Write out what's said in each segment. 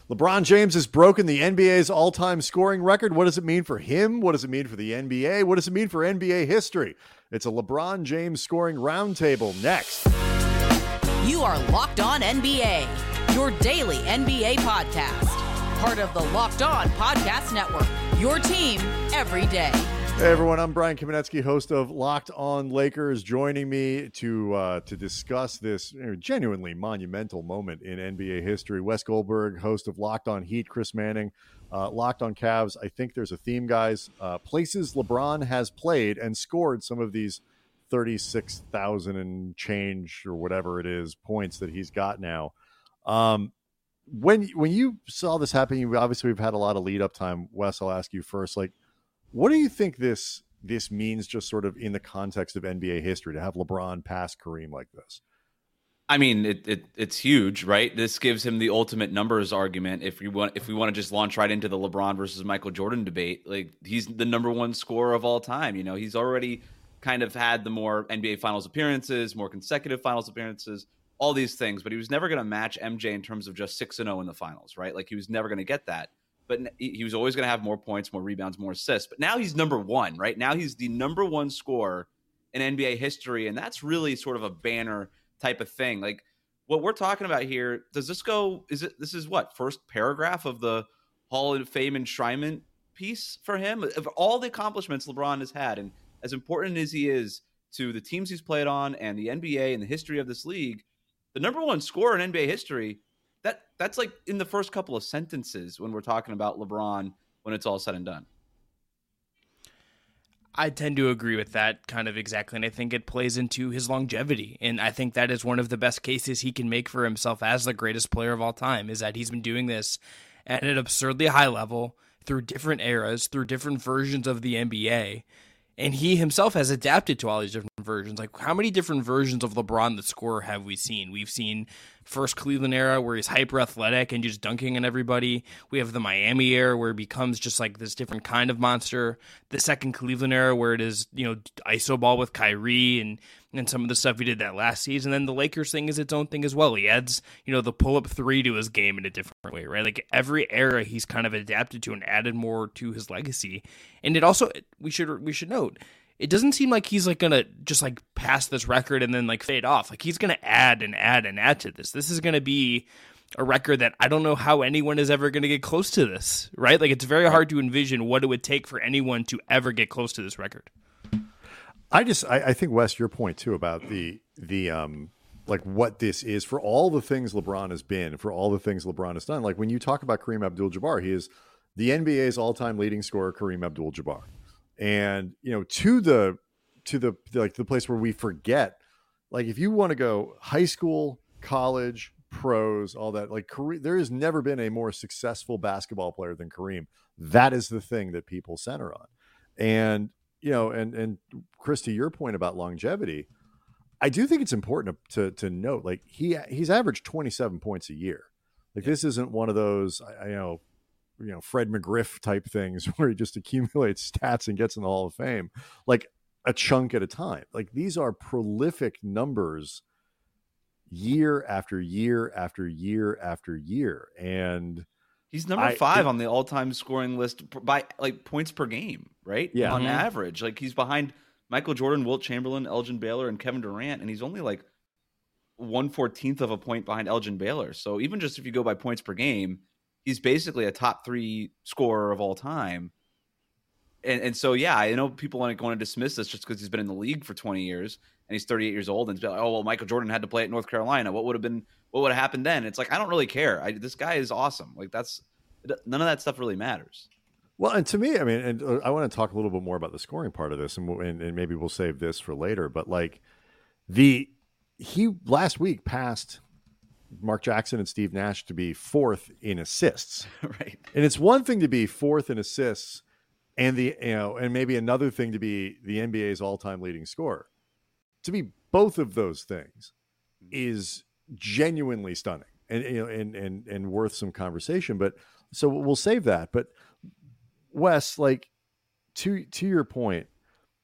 LeBron James has broken the NBA's all-time scoring record. What does it mean for him? What does it mean for the NBA? What does it mean for NBA history? It's a LeBron James scoring roundtable next. You are Locked On NBA, your daily NBA podcast. Part of the Locked On Podcast Network, your team every day. Hey everyone, I'm Brian Kamenetsky, host of Locked On Lakers. Joining me to discuss this genuinely monumental moment in NBA history, Wes Goldberg, host of Locked On Heat, Chris Manning, Locked On Cavs. I think there's a theme, guys. Places LeBron has played and scored some of these 36,000 and change or whatever it is points that he's got now. When you saw this happen, we've had a lot of lead up time. Wes, I'll ask you first. What do you think this means, just sort of in the context of NBA history, to have LeBron pass Kareem like this? I mean, it's huge, right? This gives him the ultimate numbers argument. If we want to just launch right into the LeBron versus Michael Jordan debate, he's the number one scorer of all time. He's already kind of had the more NBA Finals appearances, more consecutive Finals appearances, all these things, but he was never going to match MJ in terms of just 6-0 in the finals, right? He was never going to get that. But he was always going to have more points, more rebounds, more assists. But now he's number one, right? Now he's the number one scorer in NBA history. And that's really sort of a banner type of thing. What we're talking about here, this is what, first paragraph of the Hall of Fame enshrinement piece for him? Of all the accomplishments LeBron has had, and as important as he is to the teams he's played on and the NBA and the history of this league, the number one scorer in NBA history, that's in the first couple of sentences when we're talking about LeBron when it's all said and done. I tend to agree with that kind of exactly, and I think it plays into his longevity, and I think that is one of the best cases he can make for himself as the greatest player of all time, is that he's been doing this at an absurdly high level through different eras, through different versions of the NBA, and he himself has adapted to all these different versions. How many different versions of LeBron the scorer have we seen? We've seen first Cleveland era where he's hyper athletic and just dunking on everybody. We have the Miami era where he becomes just this different kind of monster. The second Cleveland era where it is, iso ball with Kyrie and some of the stuff he did that last season. And then the Lakers thing is its own thing as well. He adds, the pull-up three to his game in a different way, right? Every era he's kind of adapted to and added more to his legacy. And it also, we should note, it doesn't seem like he's gonna just pass this record and then fade off. He's gonna add and add and add to this. This is gonna be a record that I don't know how anyone is ever gonna get close to this, right? It's very hard to envision what it would take for anyone to ever get close to this record. I think, Wes, your point too about the what this is, for all the things LeBron has been, for all the things LeBron has done. When you talk about Kareem Abdul-Jabbar, he is the NBA's all-time leading scorer, Kareem Abdul-Jabbar. And, to the place where we forget, if you want to go high school, college, pros, all that, Kareem, there has never been a more successful basketball player than Kareem. That is the thing that people center on. And, and Chris, to your point about longevity, I do think it's important to note, he's averaged 27 points a year. This isn't one of those, Fred McGriff type things where he just accumulates stats and gets in the Hall of Fame, a chunk at a time. These are prolific numbers year after year after year after year. And he's number 5 on the all-time scoring list by points per game, right? Yeah. On average. He's behind Michael Jordan, Wilt Chamberlain, Elgin Baylor, and Kevin Durant, and he's only 1/14th of a point behind Elgin Baylor. So even just if you go by points per game, he's basically a top 3 scorer of all time. And so, yeah, I know people want to dismiss this just because he's been in the league for 20 years and he's 38 years old and be oh, well, Michael Jordan had to play at North Carolina. What would have happened then? It's I don't really care. This guy is awesome. None of that stuff really matters. Well, and to me, and I want to talk a little bit more about the scoring part of this, and maybe we'll save this for later. But he last week passed Mark Jackson and Steve Nash to be 4th in assists. Right. And it's one thing to be 4th in assists and and maybe another thing to be the NBA's all-time leading scorer. To be both of those things is genuinely stunning and worth some conversation. But so we'll save that. But Wes, to your point,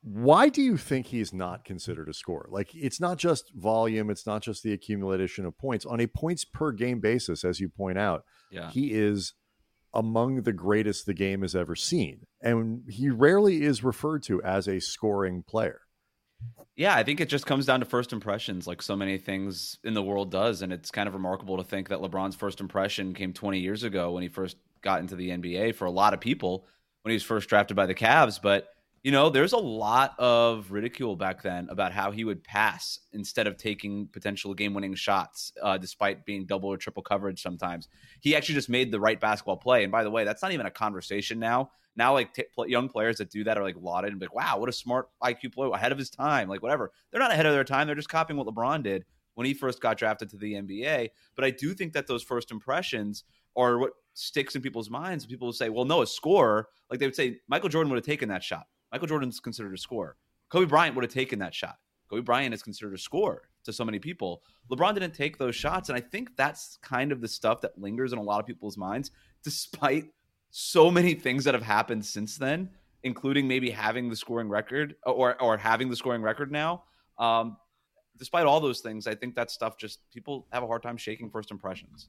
Why do you think he's not considered a scorer? Like, it's not just volume, it's not just the accumulation of points. On a points per game basis, as you point out, he is among the greatest the game has ever seen. And he rarely is referred to as a scoring player. Yeah, I think it just comes down to first impressions, like so many things in the world does. And it's kind of remarkable to think that LeBron's first impression came 20 years ago when he first got into the NBA for a lot of people when he was first drafted by the Cavs. But there's a lot of ridicule back then about how he would pass instead of taking potential game-winning shots, despite being double or triple coverage sometimes. He actually just made the right basketball play. And by the way, that's not even a conversation now. Now, like young players that do that are like lauded and be like, wow, what a smart IQ player, ahead of his time, like whatever. They're not ahead of their time. They're just copying what LeBron did when he first got drafted to the NBA. But I do think that those first impressions are what sticks in people's minds. People will say, well, no, a scorer, like they would say, Michael Jordan would have taken that shot. Michael Jordan's considered a scorer. Kobe Bryant would have taken that shot. Kobe Bryant is considered a scorer to so many people. LeBron didn't take those shots. And I think that's kind of the stuff that lingers in a lot of people's minds, despite so many things that have happened since then, including maybe having the scoring record or having the scoring record now. Despite all those things, I think that stuff just people have a hard time shaking first impressions.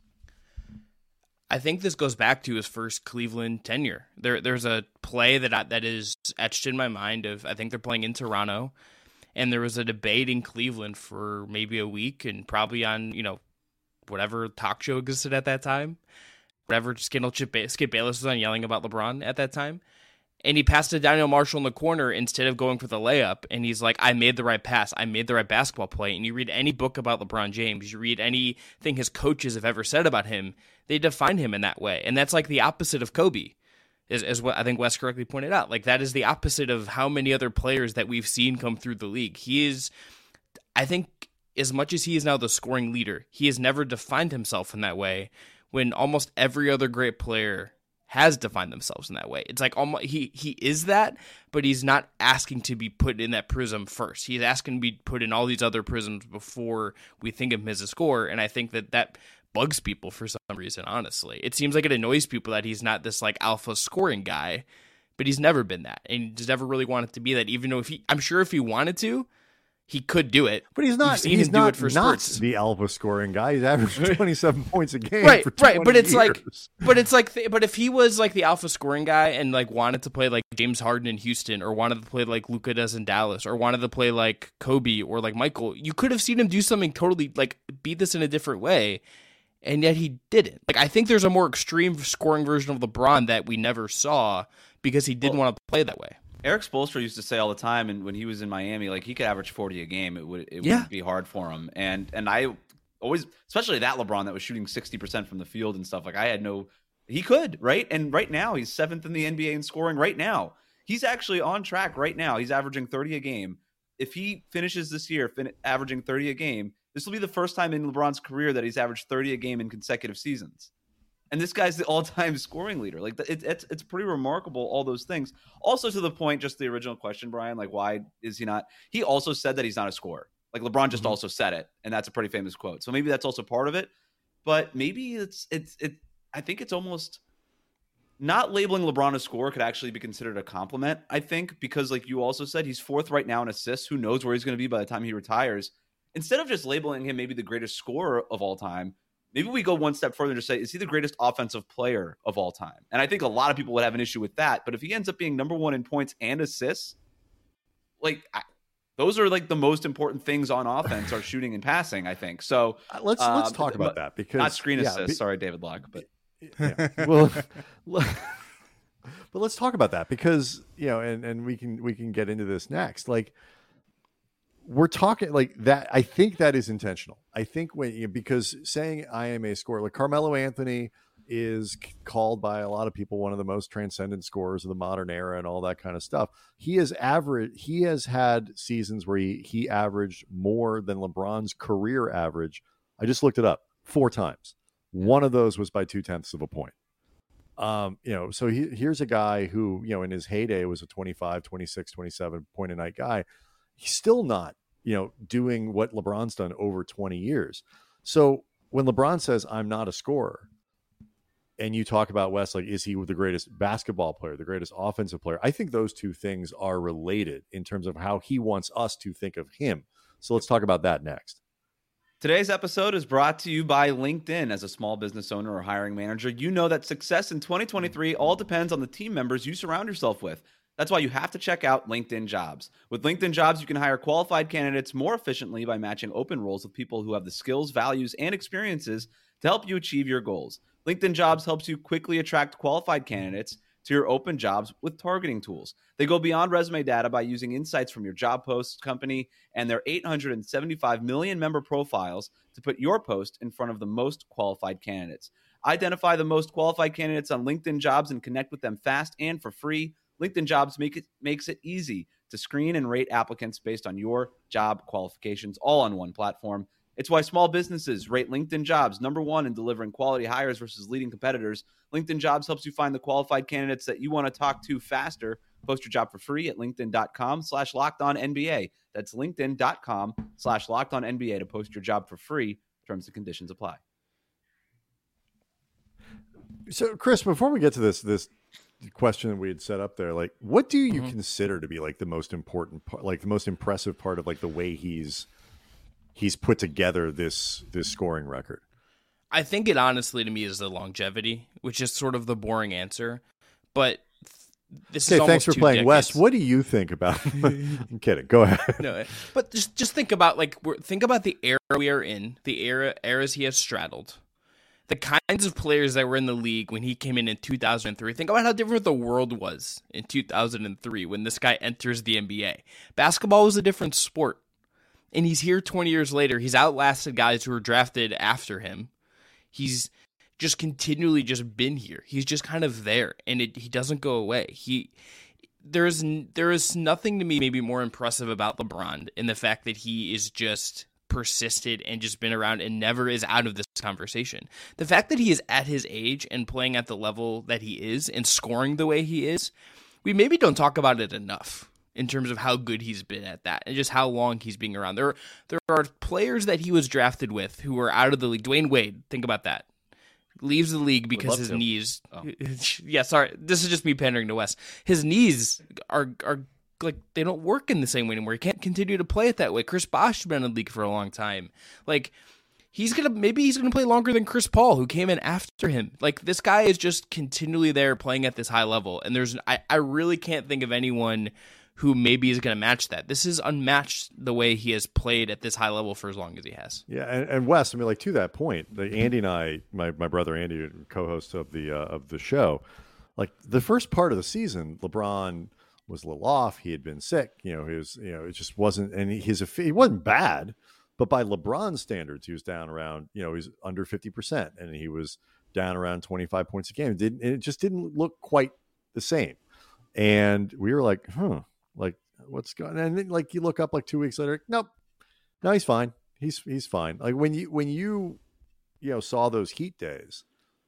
I think this goes back to his first Cleveland tenure. There's a play that is etched in my mind of, I think they're playing in Toronto, and there was a debate in Cleveland for maybe a week and probably on, whatever talk show existed at that time, whatever Skip Bayless was on yelling about LeBron at that time. And he passed to Daniel Marshall in the corner instead of going for the layup. And he's like, I made the right pass. I made the right basketball play. And you read any book about LeBron James, you read anything his coaches have ever said about him, they define him in that way. And that's like the opposite of Kobe, is what I think Wes correctly pointed out. Like, that is the opposite of how many other players that we've seen come through the league. He is, I think, as much as he is now the scoring leader, he has never defined himself in that way, when almost every other great player has defined themselves in that way. It's like almost he is that, but he's not asking to be put in that prism first. He's asking to be put in all these other prisms before we think of him as a scorer. And I think that bugs people for some reason, honestly. It seems like it annoys people that he's not this like alpha scoring guy, but he's never been that. And he's never really wanted to be that, even though I'm sure if he wanted to, he could do it, but he's not. He's not the alpha scoring guy. He's averaging 27 points a game, right? For 20 But it's years. but if he was like the alpha scoring guy and like wanted to play like James Harden in Houston, or wanted to play like Luka does in Dallas, or wanted to play like Kobe or like Michael, you could have seen him do something totally like beat this in a different way, and yet he didn't. Like, I think there's a more extreme scoring version of LeBron that we never saw because he didn't want to play that way. Eric Spoelstra used to say all the time, and when he was in Miami, like he could average 40 a game. It wouldn't be hard for him. And I always, especially that LeBron that was shooting 60% from the field and stuff, like he could, right? And right now he's 7th in the NBA in scoring right now. He's actually on track right now. He's averaging 30 a game. If he finishes this year averaging 30 a game, this will be the first time in LeBron's career that he's averaged 30 a game in consecutive seasons. And this guy's the all-time scoring leader. Like, it's pretty remarkable, all those things. Also, to the point, just the original question, Brian, like, why is he not? He also said that he's not a scorer. Like, LeBron just also said it, and that's a pretty famous quote. So maybe that's also part of it. But maybe I think it's almost not labeling LeBron a scorer could actually be considered a compliment, I think, because like you also said, he's 4th right now in assists. Who knows where he's going to be by the time he retires? Instead of just labeling him maybe the greatest scorer of all time, maybe we go one step further and just say, is he the greatest offensive player of all time? And I think a lot of people would have an issue with that. But if he ends up being number 1 in points and assists, like those are like the most important things on offense are shooting and passing, I think. So let's talk about that, because not screen assists. Sorry, David Locke, but well, but let's talk about that, because and we can get into this next. Like, we're talking like that. I think that is intentional. I think because saying I am a scorer, like Carmelo Anthony is called by a lot of people one of the most transcendent scorers of the modern era and all that kind of stuff. He has had seasons where he averaged more than LeBron's career average. I just looked it up 4 times. One of those was by 0.2 of a point. So here's a guy who, in his heyday was a 25, 26, 27 point a night guy. He's still not, doing what LeBron's done over 20 years. So when LeBron says, I'm not a scorer, and you talk about Wes, like, is he the greatest basketball player, the greatest offensive player? I think those two things are related in terms of how he wants us to think of him. So let's talk about that next. Today's episode is brought to you by LinkedIn. As a small business owner or hiring manager, you know that success in 2023 all depends on the team members you surround yourself with. That's why you have to check out LinkedIn Jobs. With LinkedIn Jobs, you can hire qualified candidates more efficiently by matching open roles with people who have the skills, values, and experiences to help you achieve your goals. LinkedIn Jobs helps you quickly attract qualified candidates to your open jobs with targeting tools. They go beyond resume data by using insights from your job post, company, and their 875 million member profiles to put your post in front of the most qualified candidates. Identify the most qualified candidates on LinkedIn Jobs and connect with them fast and for free. LinkedIn Jobs makes it easy to screen and rate applicants based on your job qualifications, all on one platform. It's why small businesses rate LinkedIn Jobs #1 in delivering quality hires versus leading competitors. LinkedIn Jobs helps you find the qualified candidates that you want to talk to faster. Post your job for free at linkedin.com/lockedonnba. That's linkedin.com/lockedonnba to post your job for free. Terms and conditions apply. So, Chris, before we get to this question that we had set up there, like, what do you consider to be like the most important part, like the most impressive part of like the way he's put together this scoring record? I think it honestly to me is the longevity, which is sort of the boring answer. But this is almost thanks for 2 playing. decades. Wes, what do you think about? I'm kidding. Go ahead. No, but just think about the era we are in, the eras he has straddled, the kinds of players that were in the league when he came in 2003. Think about how different the world was in 2003 when this guy enters the NBA. Basketball was a different sport. And he's here 20 years later. He's outlasted guys who were drafted after him. He's just continually just been here. He's just kind of there, and he doesn't go away. There is nothing to me maybe more impressive about LeBron in the fact that he is just persisted and just been around and never is out of this conversation. The fact that he is at his age and playing at the level that he is and scoring the way he is, we maybe don't talk about it enough in terms of how good he's been at that and just how long he's being around. There are players that he was drafted with who are out of the league. Dwayne Wade, think about that. Leaves the league because his knees... Oh. Yeah, sorry. This is just me pandering to Wes. His knees are like, they don't work in the same way anymore. He can't continue to play it that way. Chris Bosh has been in the league for a long time. Like, maybe he's gonna play longer than Chris Paul, who came in after him. Like, this guy is just continually there playing at this high level. And I really can't think of anyone who maybe is going to match that. This is unmatched the way he has played at this high level for as long as he has. Yeah, and Wes, I mean, like, to that point, Andy and I, my brother Andy, co-host of the show, like, the first part of the season, LeBron was a little off. He had been sick. It just wasn't, and he wasn't bad, but by LeBron standards, he was down around, he was under 50%, and he was down around 25 points a game. It just didn't look quite the same. And we were like, like, what's going on? And then, like, you look up like 2 weeks later, nope, no, he's fine. He's fine. Like, when you saw those Heat days,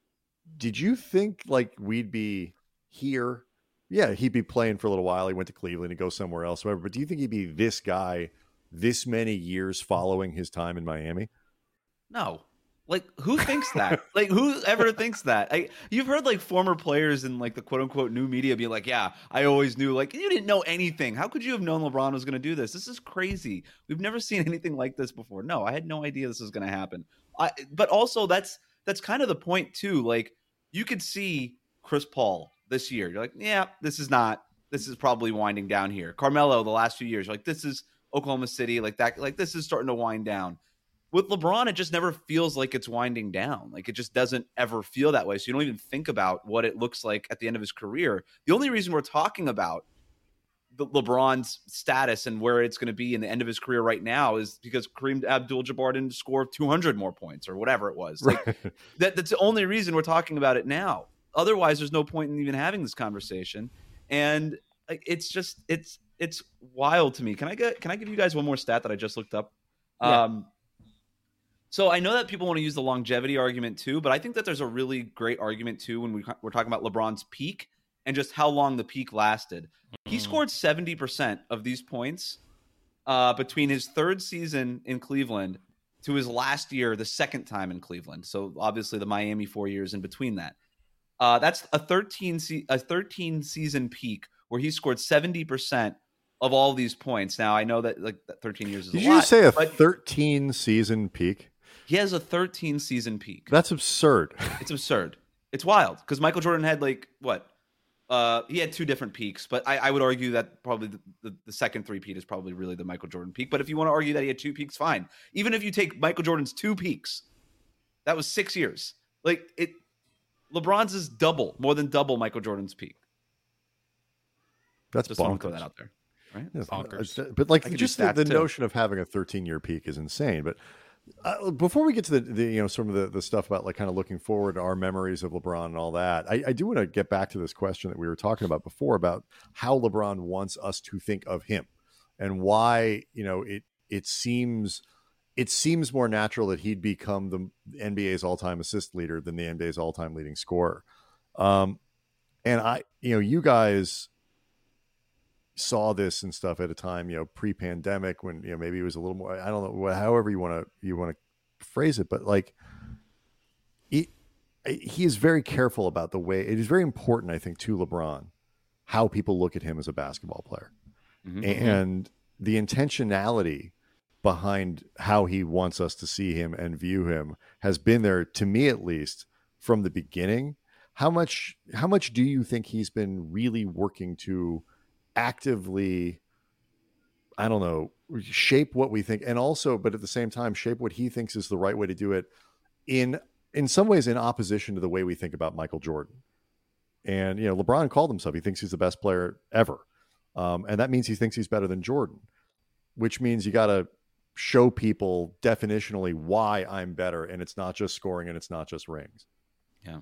did you think like we'd be here? Yeah, he'd be playing for a little while. He went to Cleveland, he'd go somewhere else, whatever. But do you think he'd be this guy this many years following his time in Miami? No. Like, who thinks that? Like, who ever thinks that? You've heard like former players in like the quote unquote new media be like, yeah, I always knew. Like, you didn't know anything. How could you have known LeBron was going to do this? This is crazy. We've never seen anything like this before. No, I had no idea this was going to happen. But also that's kind of the point too. Like, you could see Chris Paul this year. You're like, yeah, this is probably winding down here. Carmelo, the last few years, you're like, this is Oklahoma City, like that, like this is starting to wind down. With LeBron, it just never feels like it's winding down. Like, it just doesn't ever feel that way. So you don't even think about what it looks like at the end of his career. The only reason we're talking about the LeBron's status and where it's going to be in the end of his career right now is because Kareem Abdul-Jabbar didn't score 200 more points or whatever it was. Like, that's the only reason we're talking about it now. Otherwise, there's no point in even having this conversation. And like, it's just it's wild to me. Can I give you guys one more stat that I just looked up? Yeah. So I know that people want to use the longevity argument too, but I think that there's a really great argument too when we're talking about LeBron's peak and just how long the peak lasted. He scored 70% of these points between his third season in Cleveland to his last year, the second time in Cleveland. So obviously the Miami 4 years in between that. That's a 13 season peak where he scored 70% of all these points. Now I know that like 13 years is Did a you lot. just say a 13 season peak? He has a 13 season peak. That's absurd. It's absurd. It's wild because Michael Jordan had like what? He had two different peaks, but I would argue that probably the second three-peat is probably really the Michael Jordan peak. But if you want to argue that he had two peaks, fine. Even if you take Michael Jordan's two peaks, that was 6 years. Like LeBron's is more than double Michael Jordan's peak. That's just bonkers. want to throw that out there. Right? Bonkers. But like just the notion of having a 13-year peak is insane. But before we get to the some of the stuff about like kind of looking forward to our memories of LeBron and all that, I do want to get back to this question that we were talking about before about how LeBron wants us to think of him and why it seems more natural that he'd become the NBA's all-time assist leader than the NBA's all-time leading scorer. And you guys saw this and stuff at a time, pre-pandemic when, maybe it was a little more, I don't know, however you want to phrase it, but like he is very careful about the way, it is very important, I think, to LeBron, how people look at him as a basketball player and the intentionality behind how he wants us to see him and view him has been there, to me at least, from the beginning. How much do you think he's been really working to actively, I don't know, shape what we think, and also, but at the same time, shape what he thinks is the right way to do it in some ways in opposition to the way we think about Michael Jordan. And, LeBron called himself, he thinks he's the best player ever. And that means he thinks he's better than Jordan, which means you got to show people definitionally why I'm better. And it's not just scoring and it's not just rings. Yeah.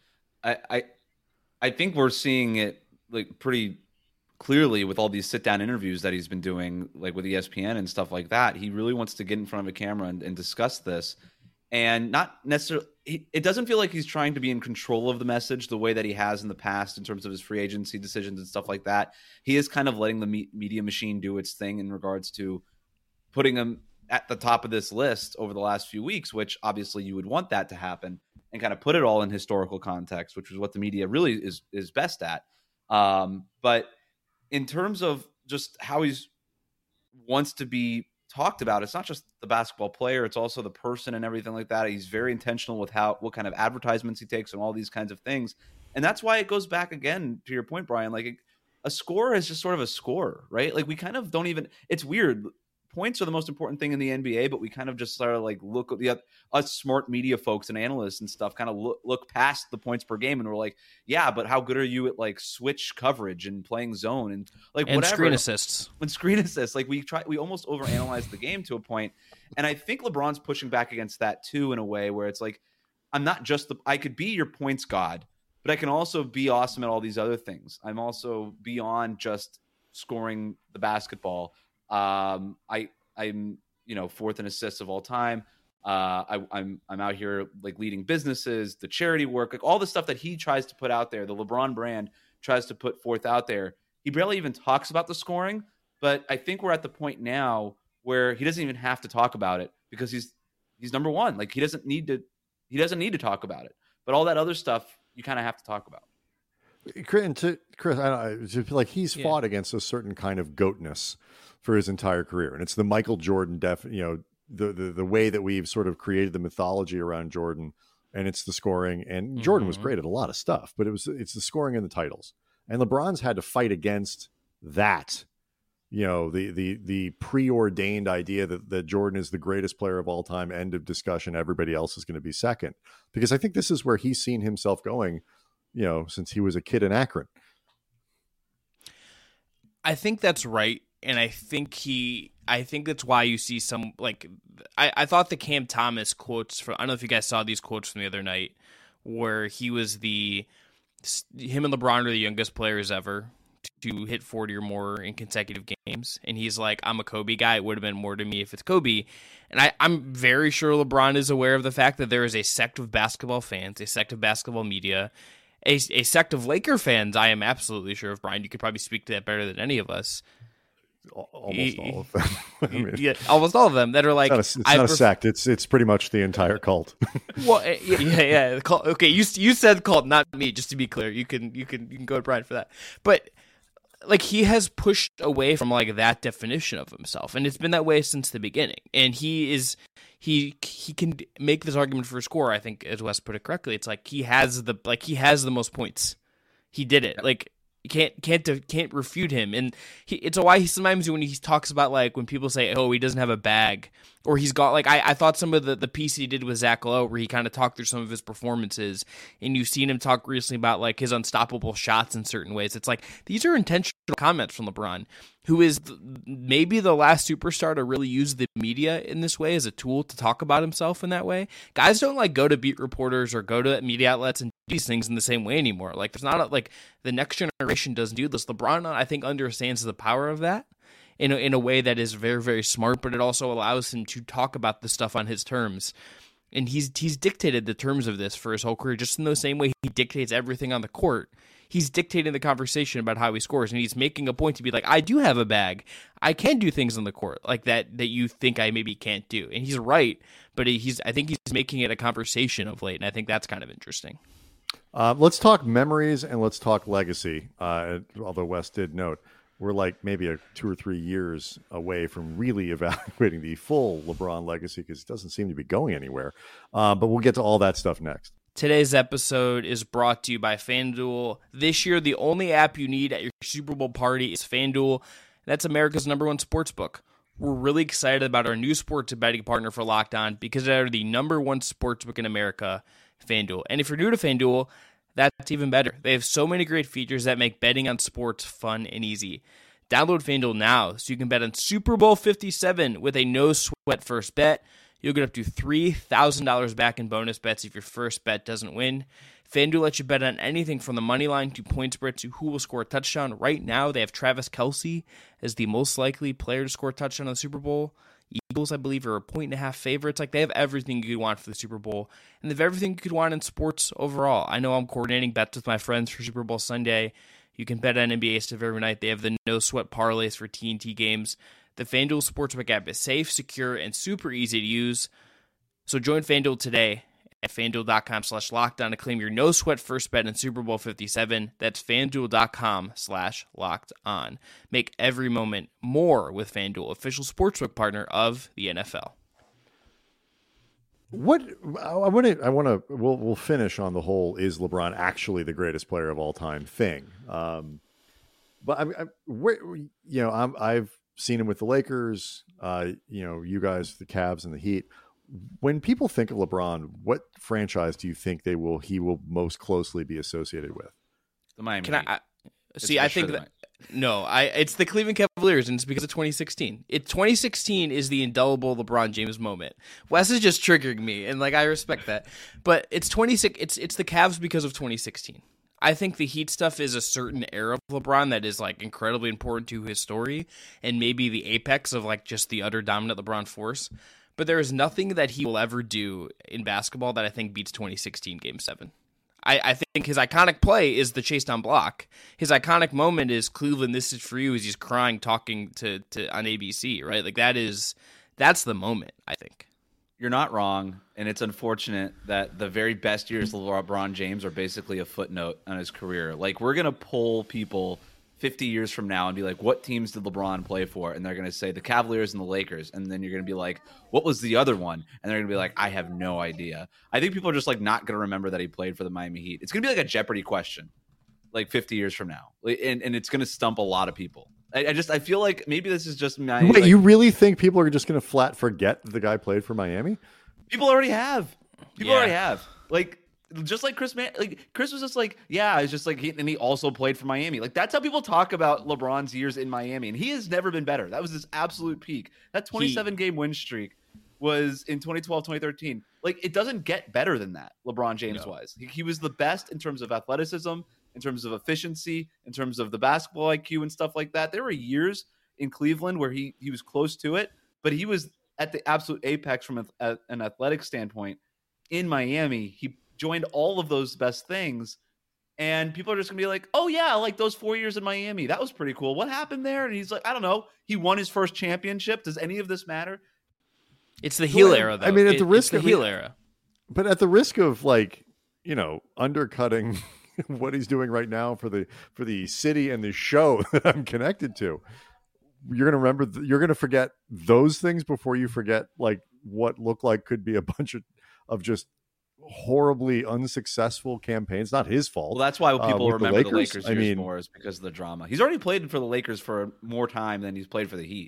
I think we're seeing it like pretty clearly with all these sit-down interviews that he's been doing, like with ESPN and stuff like that. He really wants to get in front of a camera and discuss this, and not necessarily. It doesn't feel like he's trying to be in control of the message the way that he has in the past in terms of his free agency decisions and stuff like that. He is kind of letting the media machine do its thing in regards to putting him at the top of this list over the last few weeks, which obviously you would want that to happen and kind of put it all in historical context, which is what the media really is best at. But in terms of just how he's wants to be talked about, it's not just the basketball player, it's also the person and everything like that. He's very intentional with what kind of advertisements he takes and all these kinds of things. And that's why it goes back again to your point, Brian, like a scorer is just sort of a scorer, right? Like we kind of don't even, it's weird. Points are the most important thing in the NBA, but we kind of just sort of like look at us smart media folks and analysts and stuff kind of look past the points per game, and we're like, yeah, but how good are you at like switch coverage and playing zone and like and whatever screen assists? When screen assists, like we almost overanalyze the game to a point, and I think LeBron's pushing back against that too in a way where it's like, I'm not just I could be your points god, but I can also be awesome at all these other things. I'm also beyond just scoring the basketball. I'm fourth in assists of all time. I'm out here like leading businesses, the charity work, like all the stuff that he tries to put out there. The LeBron brand tries to put forth out there. He barely even talks about the scoring, but I think we're at the point now where he doesn't even have to talk about it because he's number one. Like he doesn't need to talk about it, but all that other stuff you kind of have to talk about. Chris, I feel like he's fought against a certain kind of goatness for his entire career, and it's the Michael Jordan the way that we've sort of created the mythology around Jordan, and it's the scoring. And Jordan was great at a lot of stuff, but it's the scoring and the titles. And LeBron's had to fight against that, the preordained idea that Jordan is the greatest player of all time. End of discussion. Everybody else is going to be second, because I think this is where he's seen himself going, since he was a kid in Akron. I think that's right. And I think that's why you see some, like, I thought the Cam Thomas quotes I don't know if you guys saw these quotes from the other night, where he was him and LeBron are the youngest players ever to hit 40 or more in consecutive games. And he's like, I'm a Kobe guy. It would have been more to me if it's Kobe. And I'm very sure LeBron is aware of the fact that there is a sect of basketball fans, a sect of basketball media, a sect of Laker fans. I am absolutely sure of, Brian. You could probably speak to that better than any of us, almost all of them. I mean, yeah, almost all of them that are like, it's not a sect. It's pretty much the entire cult. Well, yeah. Okay, you said cult, not me. Just to be clear, you can go to Brian for that. But like, he has pushed away from like that definition of himself, and it's been that way since the beginning. And he can make this argument for a score. I think, as Wes put it correctly, it's like he has the most points. He did it. Like, you can't refute him. And it's why he sometimes, when he talks about like when people say, oh, he doesn't have a bag, or he's got like, I thought some of the piece he did with Zach Lowe, where he kind of talked through some of his performances, and you've seen him talk recently about like his unstoppable shots in certain ways. It's like, these are intentional comments from LeBron, who is maybe the last superstar to really use the media in this way as a tool to talk about himself in that way. Guys don't like go to beat reporters or go to media outlets and do these things in the same way anymore. Like, there's not like the next generation doesn't do this. LeBron, I think, understands the power of that in a way that is very, very smart, but it also allows him to talk about the stuff on his terms. And he's dictated the terms of this for his whole career, just in the same way he dictates everything on the court. He's dictating the conversation about how he scores, and he's making a point to be like, I do have a bag. I can do things on the court like that you think I maybe can't do. And he's right, but I think he's making it a conversation of late, and I think that's kind of interesting. Let's talk memories and let's talk legacy. Although Wes did note, we're like maybe 2 or 3 years away from really evaluating the full LeBron legacy, because it doesn't seem to be going anywhere. But we'll get to all that stuff next. Today's episode is brought to you by FanDuel. This year, the only app you need at your Super Bowl party is FanDuel. That's America's #1 sportsbook. We're really excited about our new sports betting partner for Locked On, because they're the #1 sportsbook in America, FanDuel. And if you're new to FanDuel, that's even better. They have so many great features that make betting on sports fun and easy. Download FanDuel now so you can bet on Super Bowl 57 with a no-sweat first bet. You'll get up to $3,000 back in bonus bets if your first bet doesn't win. FanDuel lets you bet on anything from the money line to point spread to who will score a touchdown. Right now, they have Travis Kelce as the most likely player to score a touchdown in the Super Bowl. Eagles, I believe, are a 1.5 favorites. Like, they have everything you could want for the Super Bowl, and they have everything you could want in sports overall. I know I'm coordinating bets with my friends for Super Bowl Sunday. You can bet on NBA stuff every night. They have the no-sweat parlays for TNT games. The FanDuel Sportsbook app is safe, secure, and super easy to use. So join FanDuel today at FanDuel.com/lockedon to claim your no-sweat first bet in Super Bowl 57. That's FanDuel.com/lockedon. Make every moment more with FanDuel, official sportsbook partner of the NFL. We'll finish on the whole, is LeBron actually the greatest player of all time thing. But I've seen him with the Lakers, you guys, the Cavs and the Heat. When people think of LeBron, what franchise do you think he will most closely be associated with? The Miami Heat. I think that it's the Cleveland Cavaliers, and it's because of 2016. 2016 is the indelible LeBron James moment. Wes is just triggering me, and like, I respect that, but it's the Cavs because of 2016. I think the Heat stuff is a certain era of LeBron that is like incredibly important to his story, and maybe the apex of like just the utter dominant LeBron force. But there is nothing that he will ever do in basketball that I think beats 2016 Game 7. I think his iconic play is the chase down block. His iconic moment is Cleveland, this is for you, as he's crying, talking to on ABC, right? Like, that's the moment, I think. You're not wrong, and it's unfortunate that the very best years of LeBron James are basically a footnote on his career. Like, we're going to poll people 50 years from now and be like, what teams did LeBron play for? And they're going to say the Cavaliers and the Lakers. And then you're going to be like, what was the other one? And they're going to be like, I have no idea. I think people are just like not going to remember that he played for the Miami Heat. It's going to be like a Jeopardy question, like 50 years from now. And it's going to stump a lot of people. I feel like maybe this is just my... Wait, you really think people are just going to flat forget the guy played for Miami? People already have. Already have. Like, just like Chris was just like, yeah, it's just like, and he also played for Miami. Like, that's how people talk about LeBron's years in Miami, and he has never been better. That was his absolute peak. That 27-game win streak was in 2012, 2013. Like, it doesn't get better than that, LeBron James-wise. He was the best in terms of athleticism, in terms of efficiency, in terms of the basketball IQ and stuff like that. There were years in Cleveland where he was close to it, but he was at the absolute apex from an athletic standpoint. In Miami, he joined all of those best things, And people are just going to be like, oh, yeah, like those 4 years in Miami. That was pretty cool. What happened there? And he's like, I don't know. He won his first championship. Does any of this matter? It's the heel era, though. I mean, at the risk of the heel era. But at the risk of undercutting what he's doing right now for the city and the show that I'm connected to, you're going to forget those things before you forget like what looked like could be a bunch of just horribly unsuccessful campaigns. Not his fault. Well, that's why people remember the Lakers years more, is because of the drama. He's already played for the Lakers for more time than he's played for the Heat.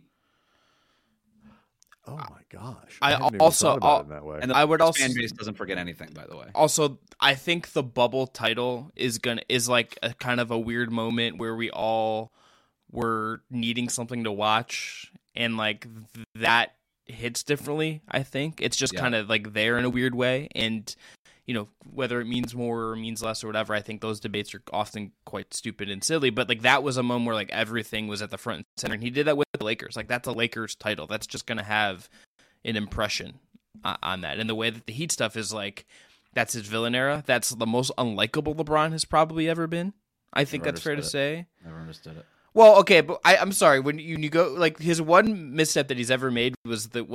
Oh my gosh! I hadn't even also thought about it in that way. And I would also fan base doesn't forget anything, by the way. Also, I think the bubble title is like a kind of a weird moment where we all were needing something to watch, and like that hits differently. I think it's just kind of like there in a weird way, and whether it means more or means less or whatever, I think those debates are often quite stupid and silly. But like that was a moment where like everything was at the front and center, and he did that with the Lakers. Like that's a Lakers title. That's just going to have an impression on that. And the way that the Heat stuff is like, that's his villain era. That's the most unlikable LeBron has probably ever been. I think that's fair to say. Never understood it. Well, okay, but I'm sorry. When you go like his one misstep that he's ever made was the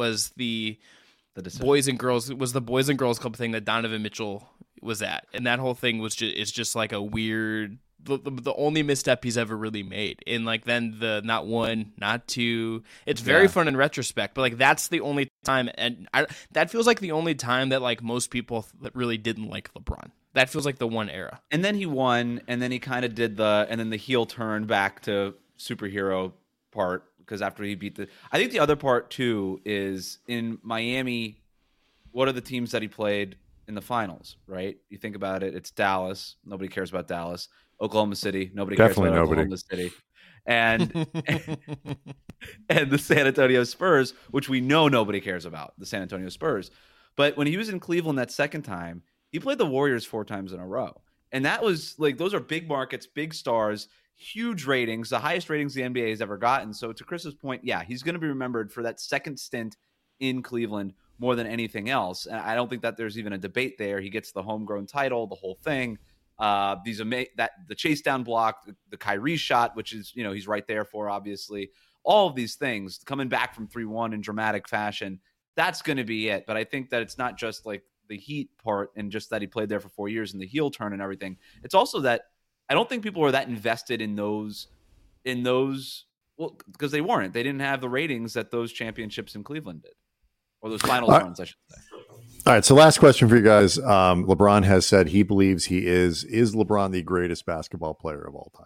Boys and Girls Club thing that Donovan Mitchell was at, and that whole thing was just like a weird. The only misstep he's ever really made, and like then the not one, not two. It's very fun in retrospect, but like that's the only time, and that feels like the only time that like most people that really didn't like LeBron. That feels like the one era. And then he won, and then he kind of did and then the heel turn back to superhero part. Because after he beat I think the other part too is in Miami. What are the teams that he played in the finals? Right? You think about it. It's Dallas. Nobody cares about Dallas. Oklahoma City. Nobody cares about Oklahoma City. And and the San Antonio Spurs, which we know nobody cares about. The San Antonio Spurs. But when he was in Cleveland that second time, he played the Warriors 4 times in a row, and that was like those are big markets, big stars. Huge ratings, the highest ratings the NBA has ever gotten. So to Chris's point, yeah, he's going to be remembered for that second stint in Cleveland more than anything else. And I don't think that there's even a debate there. He gets the homegrown title, the whole thing. The chase down block, the Kyrie shot, which is, he's right there for, obviously. All of these things coming back from 3-1 in dramatic fashion. That's going to be it. But I think that it's not just like the Heat part and just that he played there for 4 years and the heel turn and everything. It's also that I don't think people were that invested in those, well, because they weren't. They didn't have the ratings that those championships in Cleveland did, or those finals runs, I should say. All right, so last question for you guys. LeBron has said he believes he is LeBron the greatest basketball player of all time?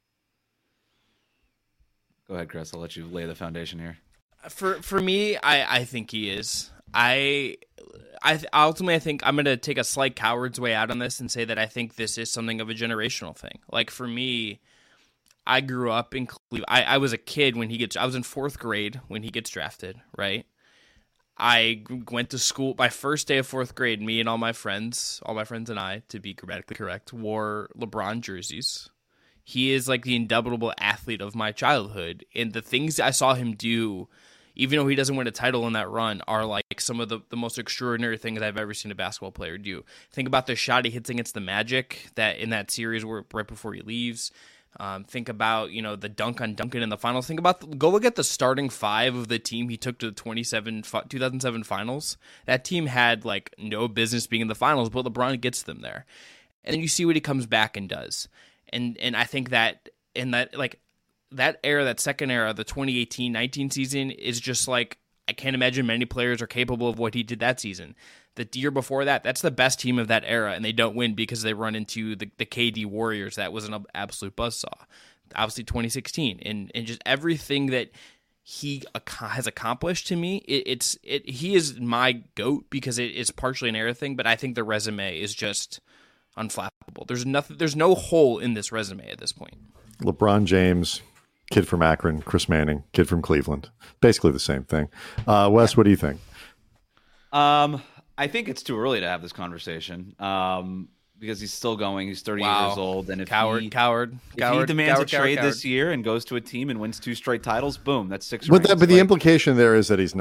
Go ahead, Chris. I'll let you lay the foundation here. For me, I think he is. I ultimately, I think I'm going to take a slight coward's way out on this and say that I think this is something of a generational thing. Like for me, I grew up in Cleveland. I was a kid I was in 4th grade when he gets drafted, right? I went to school, my first day of 4th grade, me and all my friends and I, to be grammatically correct, wore LeBron jerseys. He is like the indubitable athlete of my childhood. And the things I saw him do, even though he doesn't win a title in that run, are like some of the most extraordinary things I've ever seen a basketball player do. Think about the shot he hits against the Magic that in that series where right before he leaves. Think about, the dunk on Duncan in the finals. Go look at the starting 5 of the team he took to the 2007 finals. That team had like no business being in the finals, but LeBron gets them there. And then you see what he comes back and does. And I think that in that, like, that era, that second era, the 2018-19 season is just like, I can't imagine many players are capable of what he did that season. The year before that, that's the best team of that era, and they don't win because they run into the KD Warriors. That was an absolute buzzsaw. Obviously, 2016, and just everything that he has accomplished to me, he is my GOAT because it is partially an era thing, but I think the resume is just unflappable. There's no hole in this resume at this point. LeBron James, kid from Akron, Chris Manning, kid from Cleveland. Basically the same thing. Wes, what do you think? I think it's too early to have this conversation because he's still going. He's 30 years old. And if he demands a trade this year and goes to a team and wins 2 straight titles, boom, that's 6 rings. But the implication there is that he's not.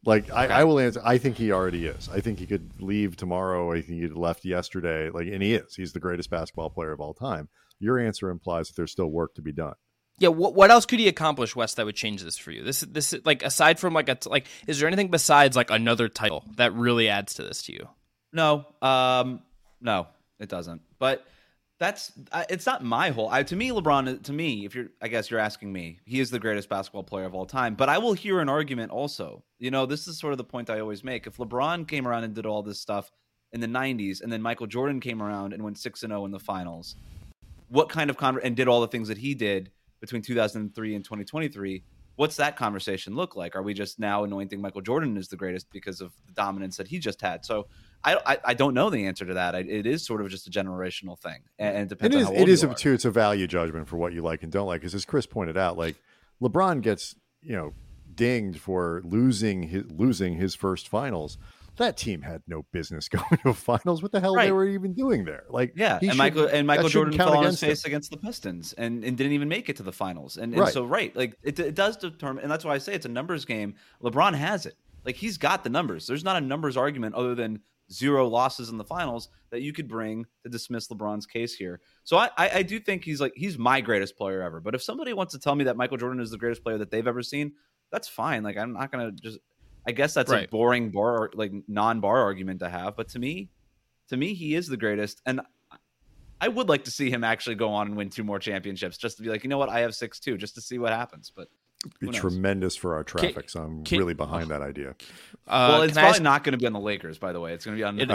Like I will answer. I think he already is. I think he could leave tomorrow. I think he left yesterday. Like, and he is. He's the greatest basketball player of all time. Your answer implies that there's still work to be done. Yeah, what else could he accomplish, Wes, that would change this for you? This like aside from like is there anything besides like another title that really adds to this to you? No, no, it doesn't. But that's it's not my whole. To me, LeBron. To me, I guess you're asking me, he is the greatest basketball player of all time. But I will hear an argument also. You know, this is sort of the point I always make. If LeBron came around and did all this stuff in the '90s, and then Michael Jordan came around and went 6-0 in the finals, what kind of and did all the things that he did between 2003 and 2023, what's that conversation look like? Are we just now anointing Michael Jordan as the greatest because of the dominance that he just had? So I don't know the answer to that. It is sort of just a generational thing, and it depends on how old it is you are. Too. It's a value judgment for what you like and don't like. Because as Chris pointed out, like LeBron gets dinged for losing his first finals. That team had no business going to finals. What the hell they were even doing there? Like, yeah, and Michael Jordan fell on his face against the Pistons and didn't even make it to the finals. And so like it does determine, and that's why I say it's a numbers game. LeBron has it. Like, he's got the numbers. There's not a numbers argument other than 0 losses in the finals that you could bring to dismiss LeBron's case here. So I do think he's my greatest player ever. But if somebody wants to tell me that Michael Jordan is the greatest player that they've ever seen, that's fine. Like, I'm not gonna just. I guess that's a boring non-bar argument to have, but to me, he is the greatest, and I would like to see him actually go on and win 2 more championships, just to be like, you know what, I have 6 too, just to see what happens. But it'd be tremendous for our traffic, so I'm really behind that idea. Well, it's probably not going to be on the Lakers, by the way. It's going to be on.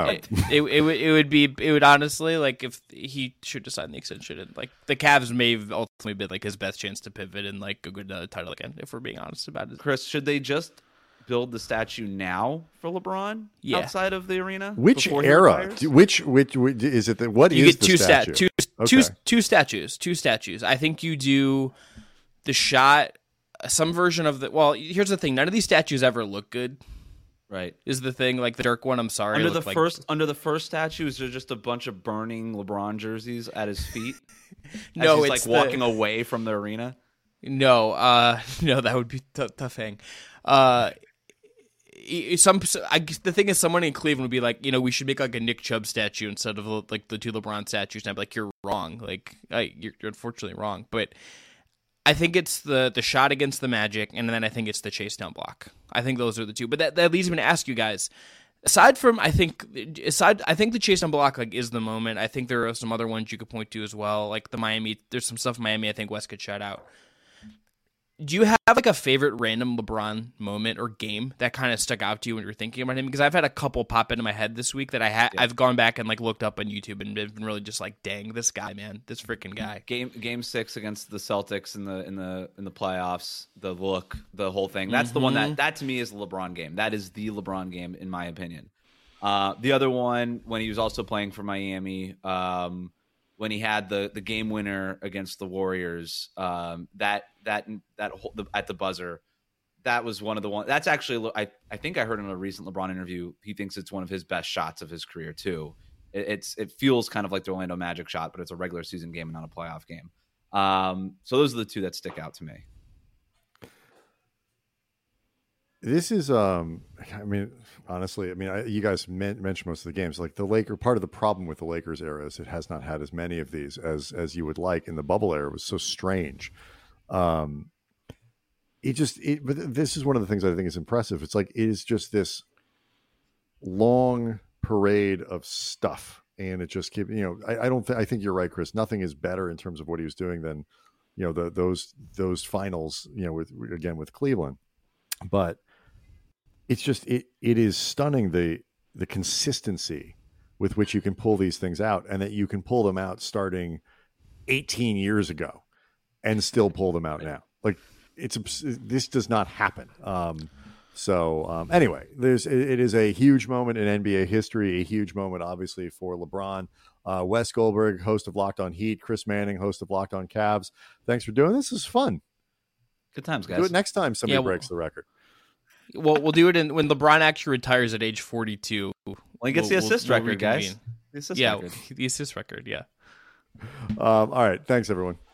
It would honestly, like, if he should decide the extension, like the Cavs may have ultimately been like his best chance to pivot and like go get another title again, if we're being honest about it. Chris, should they just build the statue now for LeBron outside of the arena? Which era? Which is it? What you is get the statue? Two statues. I think you do the shot, some version of the. Well, here's the thing: none of these statues ever look good. Right, is the thing. Like the Dirk one, I'm sorry. Under the first statue, is there just a bunch of burning LeBron jerseys at his feet? No, it's like walking away from the arena. No, that would be tough thing. The thing is, someone in Cleveland would be like, we should make like a Nick Chubb statue instead of like the 2 LeBron statues. And I'd be like, you're wrong. Like, you're unfortunately wrong. But I think it's the shot against the Magic, and then I think it's the chase down block. I think those are the 2. But that leads me to ask you guys. I think the chase down block like is the moment. I think there are some other ones you could point to as well, like the Miami. There's some stuff in Miami I think Wes could shout out. Do you have like a favorite random LeBron moment or game that kind of stuck out to you when you were thinking about him? Because I've had a couple pop into my head this week that I've gone back and like looked up on YouTube and been really just like, dang, this guy, man, this freaking guy. Game 6 against the Celtics in the playoffs, the whole thing. That's the one that to me is the LeBron game. That is the LeBron game in my opinion. The other one when he was also playing for Miami. When he had the game winner against the Warriors, that whole, at the buzzer, that was one of the ones. That's actually, I think I heard in a recent LeBron interview, he thinks it's one of his best shots of his career too. It feels kind of like the Orlando Magic shot, but it's a regular season game and not a playoff game. So those are the 2 that stick out to me. This is, honestly, you guys mentioned most of the games. Like part of the problem with the Lakers era is it has not had as many of these as you would like. In the bubble era, it was so strange. But this is one of the things I think is impressive. It's like it is just this long parade of stuff, and it just keeps. I think you're right, Chris. Nothing is better in terms of what he was doing than, those finals. With Cleveland, but. It's just it is stunning the consistency with which you can pull these things out, and that you can pull them out starting 18 years ago and still pull them out now. Like this does not happen. Anyway, it is a huge moment in NBA history, a huge moment obviously for LeBron. Wes Goldberg, host of Locked On Heat, Chris Manning, host of Locked On Cavs. Thanks for doing this. This is fun. Good times, guys. Do it next time somebody breaks the record. Well, we'll do it when LeBron actually retires at age 42. Well, he gets the assist record, guys. The assist record, yeah. All right. Thanks, everyone.